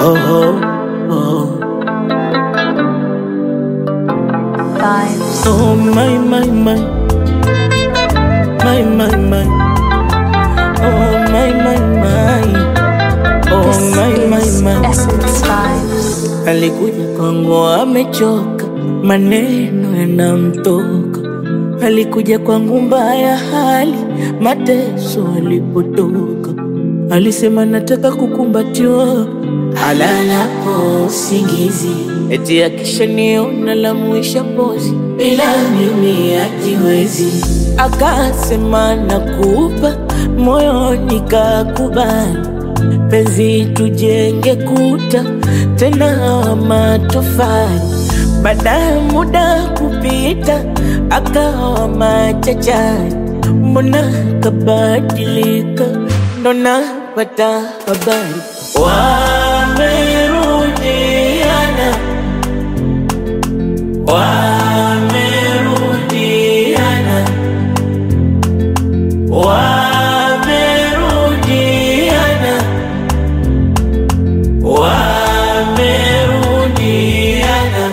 Oh, oh, Vibes. oh, my, my. Oh, my. Oh, my. Essence Vibes. Alikuja kwangu amechoka, maneno yanamtoka. Alikuja kwangu mbaya hali, mateso alipotoka. Alisema nataka kukumbatiwa, alalapo usingizi. Eti akishaniona lamuisha pozi, bila mimi hajiwezi. Akasema nakupa moyo nikakubali, penzi tujenge kuta tena matofali. Baada ya muda kupita akawa machachari, mbona kabadilika? Ndo napata habari wamerudiana, wamerudiana, wamerudiana, wamerudiana.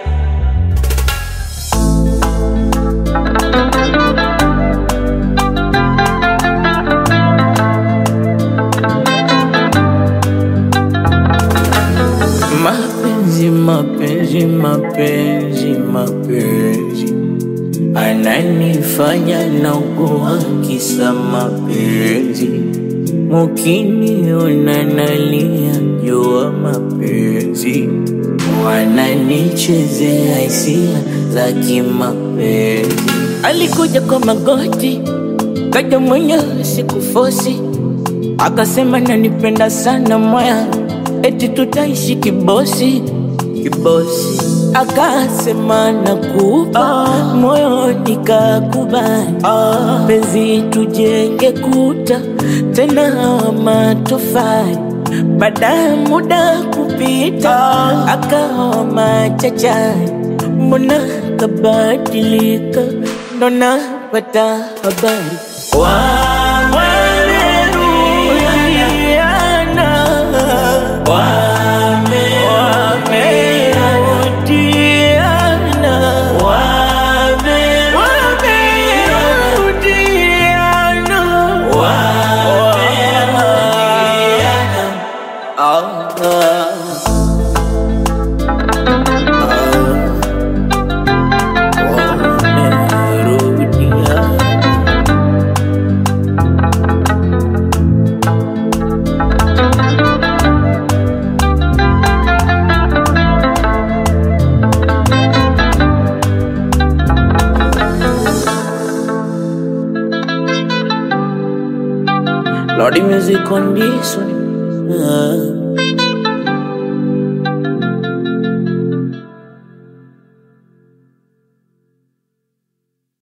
Mapenzi, mapenzi, mapenzi ananifanya naugua kisa mapenzi. Mukiniona nalia jua mapenzi, wananichezea hisia za kimapenzi. Alikuja kwa magoti, kaja mwenyewe sikufosi, akasema nanipenda sana moya, eti tutaishi kibosi kibosi. Akasema nakupa moyo nikakubali, penzi tujenge kuta tena matofali. Baada ya muda kupita akawa machachari, mbona kabadilika? Ndo napata habari Lordy music on this one.